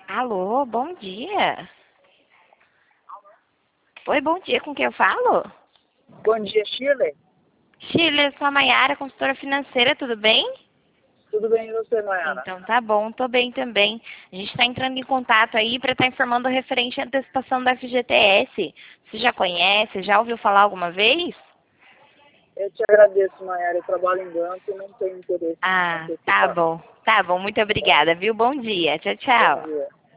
Alô, bom dia. Oi, bom dia, com quem eu falo? Bom dia, Shirley. Shirley, eu sou a Maiara, consultora financeira, tudo bem? Tudo bem e você, Mayara? Então tá bom, tô bem também. A gente está entrando em contato aí para estar informando referente à antecipação da FGTS. Você já conhece, já ouviu falar alguma vez? Eu te agradeço, Mayara. Eu trabalho em banco e não tenho interesse em Ah, antecipar. tá bom, muito obrigada, viu? Bom dia, tchau, Bom tchau. dia.